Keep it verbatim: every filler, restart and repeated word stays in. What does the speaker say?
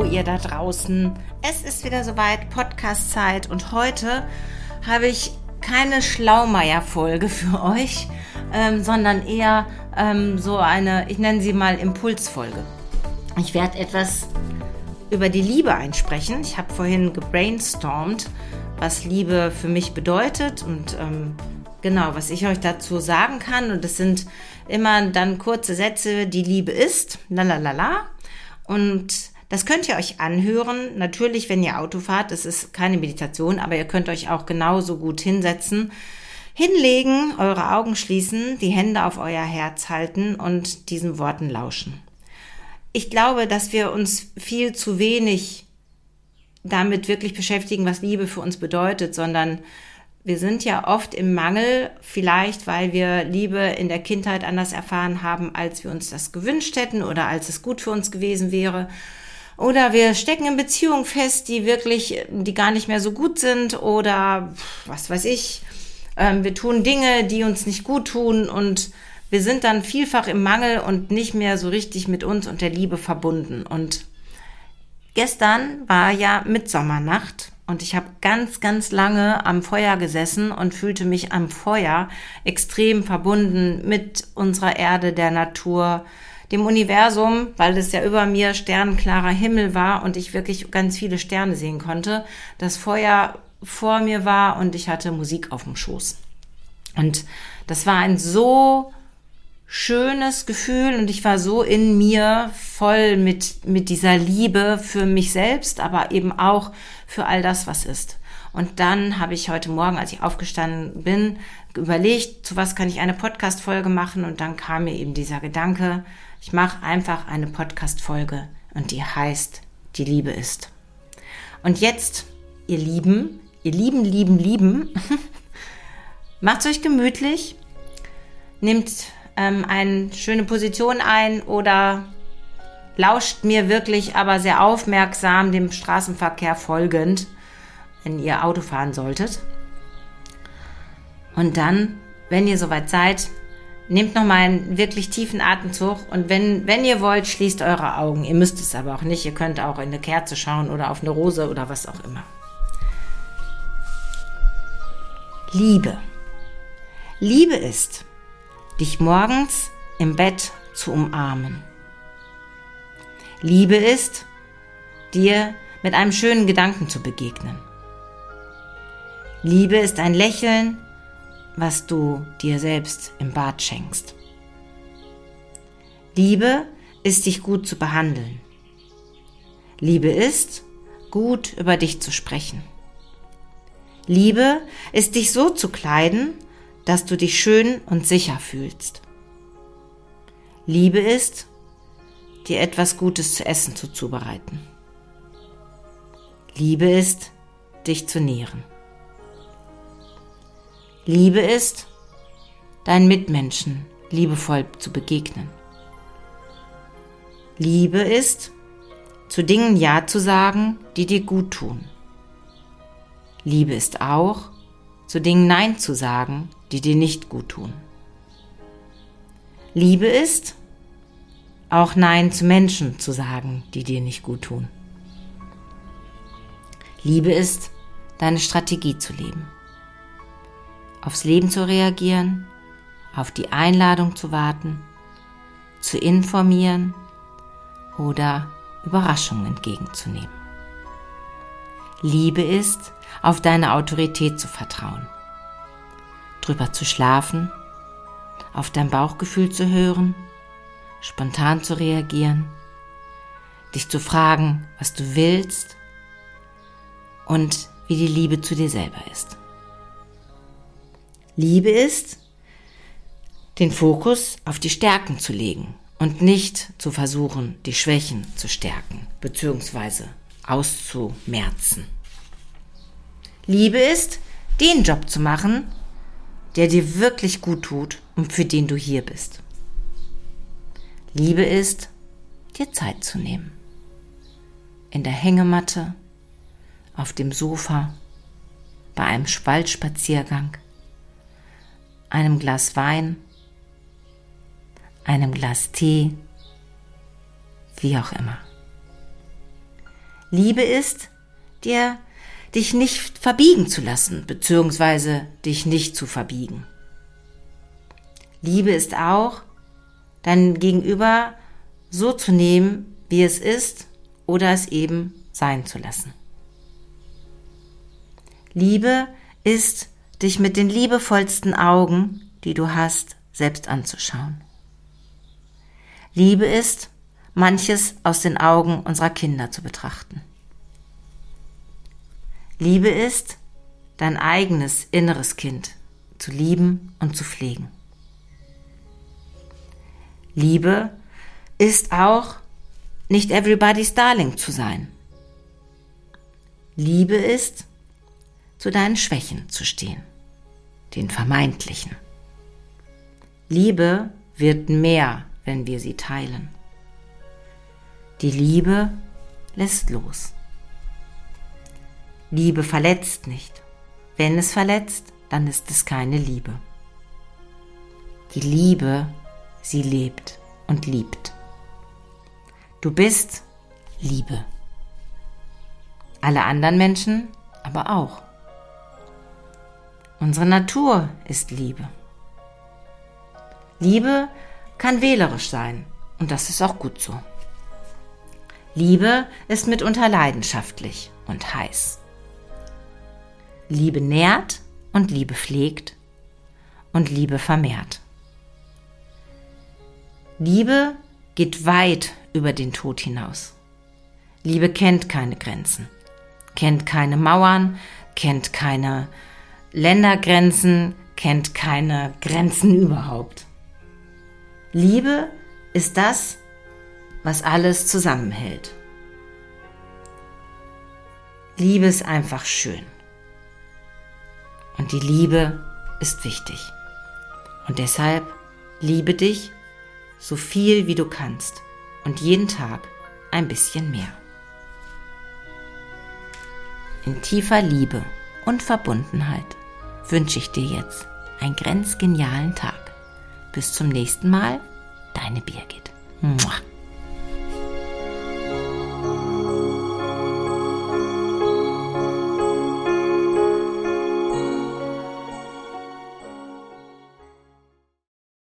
Lieben, ihr da draußen. Es ist wieder soweit, Podcast-Zeit, und heute habe ich keine Schlaumeier-Folge für euch, ähm, sondern eher ähm, so eine, ich nenne sie mal Impulsfolge. Ich werde etwas über die Liebe einsprechen. Ich habe vorhin gebrainstormt, was Liebe für mich bedeutet und ähm, genau, was ich euch dazu sagen kann. Und es sind immer dann kurze Sätze, die Liebe ist, lalalala. Und das könnt ihr euch anhören. Natürlich, wenn ihr Auto fahrt, es ist keine Meditation, aber ihr könnt euch auch genauso gut hinsetzen, hinlegen, eure Augen schließen, die Hände auf euer Herz halten und diesen Worten lauschen. Ich glaube, dass wir uns viel zu wenig damit wirklich beschäftigen, was Liebe für uns bedeutet, sondern wir sind ja oft im Mangel, vielleicht weil wir Liebe in der Kindheit anders erfahren haben, als wir uns das gewünscht hätten oder als es gut für uns gewesen wäre. Oder wir stecken in Beziehungen fest, die wirklich, die gar nicht mehr so gut sind, oder was weiß ich, ähm, wir tun Dinge, die uns nicht gut tun, und wir sind dann vielfach im Mangel und nicht mehr so richtig mit uns und der Liebe verbunden. Und gestern war ja Mitsommernacht. Und ich habe ganz, ganz lange am Feuer gesessen und fühlte mich am Feuer extrem verbunden mit unserer Erde, der Natur, dem Universum, weil es ja über mir sternklarer Himmel war und ich wirklich ganz viele Sterne sehen konnte. Das Feuer vor mir war und ich hatte Musik auf dem Schoß. Und das war ein so schönes Gefühl und ich war so in mir voll mit, mit dieser Liebe für mich selbst, aber eben auch für all das, was ist. Und dann habe ich heute Morgen, als ich aufgestanden bin, überlegt, zu was kann ich eine Podcast-Folge machen, und dann kam mir eben dieser Gedanke, ich mache einfach eine Podcast-Folge und die heißt Die Liebe ist. Und jetzt, ihr Lieben, ihr Lieben, Lieben, Lieben, macht's euch gemütlich, nehmt ähm, eine schöne Position ein oder lauscht mir wirklich aber sehr aufmerksam dem Straßenverkehr folgend, wenn ihr Auto fahren solltet. Und dann, wenn ihr soweit seid, nehmt nochmal einen wirklich tiefen Atemzug, und wenn, wenn ihr wollt, schließt eure Augen. Ihr müsst es aber auch nicht. Ihr könnt auch in eine Kerze schauen oder auf eine Rose oder was auch immer. Liebe. Liebe ist, dich morgens im Bett zu umarmen. Liebe ist, dir mit einem schönen Gedanken zu begegnen. Liebe ist ein Lächeln, was du dir selbst im Bad schenkst. Liebe ist, dich gut zu behandeln. Liebe ist, gut über dich zu sprechen. Liebe ist, dich so zu kleiden, dass du dich schön und sicher fühlst. Liebe ist, dir etwas Gutes zu essen zuzubereiten. Liebe ist, dich zu nähren. Liebe ist, deinen Mitmenschen liebevoll zu begegnen. Liebe ist, zu Dingen Ja zu sagen, die dir gut tun. Liebe ist auch, zu Dingen Nein zu sagen, die dir nicht gut tun. Liebe ist, auch Nein zu Menschen zu sagen, die dir nicht gut tun. Liebe ist, deine Strategie zu leben. Aufs Leben zu reagieren, auf die Einladung zu warten, zu informieren oder Überraschungen entgegenzunehmen. Liebe ist, auf deine Autorität zu vertrauen, drüber zu schlafen, auf dein Bauchgefühl zu hören, spontan zu reagieren, dich zu fragen, was du willst und wie die Liebe zu dir selber ist. Liebe ist, den Fokus auf die Stärken zu legen und nicht zu versuchen, die Schwächen zu stärken bzw. auszumerzen. Liebe ist, den Job zu machen, der dir wirklich gut tut und für den du hier bist. Liebe ist, dir Zeit zu nehmen. In der Hängematte, auf dem Sofa, bei einem Waldspaziergang, einem Glas Wein, einem Glas Tee, wie auch immer. Liebe ist, dir dich nicht verbiegen zu lassen, beziehungsweise dich nicht zu verbiegen. Liebe ist auch, dein Gegenüber so zu nehmen, wie es ist, oder es eben sein zu lassen. Liebe ist, dich mit den liebevollsten Augen, die du hast, selbst anzuschauen. Liebe ist, manches aus den Augen unserer Kinder zu betrachten. Liebe ist, dein eigenes inneres Kind zu lieben und zu pflegen. Liebe ist auch, nicht everybody's darling zu sein. Liebe ist, zu deinen Schwächen zu stehen, den vermeintlichen. Liebe wird mehr, wenn wir sie teilen. Die Liebe lässt los. Liebe verletzt nicht. Wenn es verletzt, dann ist es keine Liebe. Die Liebe, sie lebt und liebt. Du bist Liebe. Alle anderen Menschen aber auch. Unsere Natur ist Liebe. Liebe kann wählerisch sein und das ist auch gut so. Liebe ist mitunter leidenschaftlich und heiß. Liebe nährt und Liebe pflegt und Liebe vermehrt. Liebe geht weit über den Tod hinaus. Liebe kennt keine Grenzen, kennt keine Mauern, kennt keine Ländergrenzen, kennt keine Grenzen überhaupt. Liebe ist das, was alles zusammenhält. Liebe ist einfach schön. Und die Liebe ist wichtig. Und deshalb liebe dich so viel wie du kannst und jeden Tag ein bisschen mehr. In tiefer Liebe und Verbundenheit wünsche ich dir jetzt einen grenzgenialen Tag. Bis zum nächsten Mal, deine Birgit. Mua.